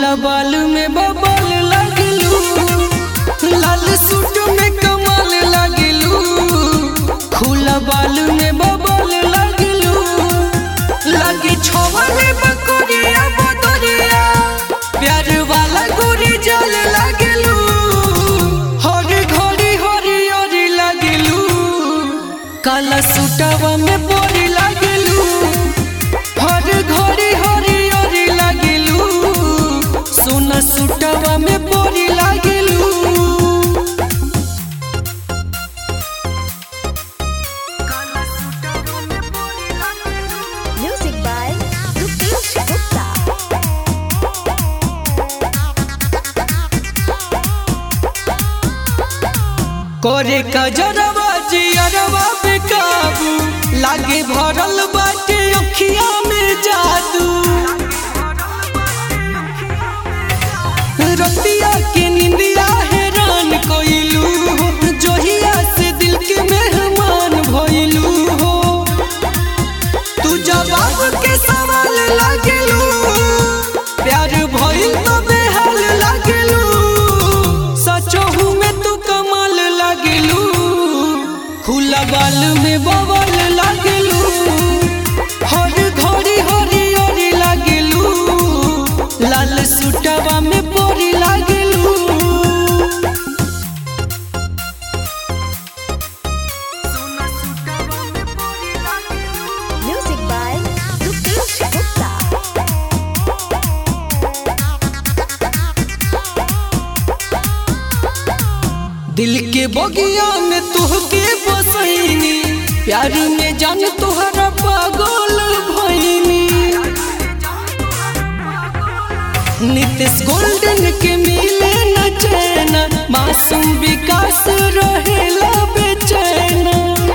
खुला बाल में बबल लगलू, लाल सूट में कमाल लगलू। खुला बाल में बबल लगलू, लगी छोवले बकरिया बदरिया, प्यार वाला गोरी जल लगलू। हर घड़ी हरियरी लगलू, काला सूटवा में बोरी लगलू। हर घड़ी हरियरी लगलू, सोना सूटवा में बोरी लगलू। Music by Rupesh Gupta. कोरे कजरवा जियरवा पे काबू, लागे भरल बाटे अखिया में जादू। रतिया के निंदिया हैरान कोइलू, जोहिया से दिल के मेहमान भइलू हो। तू जवाब के सवाल लागलू, प्यार भइल तो बेहाल लागलू। सचहू में तू कमाल लागलू, खुला बाल में बबल लागलू। हर घड़ी हरियरी लागलू, लाल सूटवा में बोरी लागलू। Music by Rupesh Gupta. दिल के बगिया में तुहके बसैनी, प्यार में जान तुहरा पागल भइनी। नितेश गोल्डन के मिले न चैना, मासूम विकास रहेला बेचैना।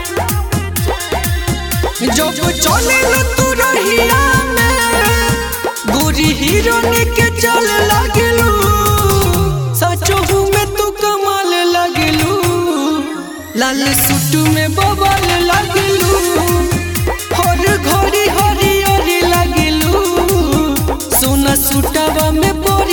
जब चले तू रहिया में, गोरी हीरोइन के चल लगलू। सचहू में तू कमाल लगलू, लाल सूट में बबल लगलू। हर घड़ी हरियरी लगलू, सोना सूटवा में बोरी